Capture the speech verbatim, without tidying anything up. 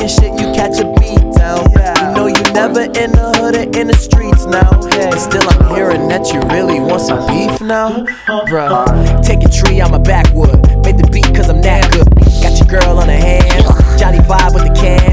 shit, you catch a beat down. You know you never in the hood or in the streets now. And still I'm hearing that you really want some beef now. Bruh, take a tree, I'm a backwood. Made the beat cause I'm that good. Got your girl on her hands, Johnny vibe with the can.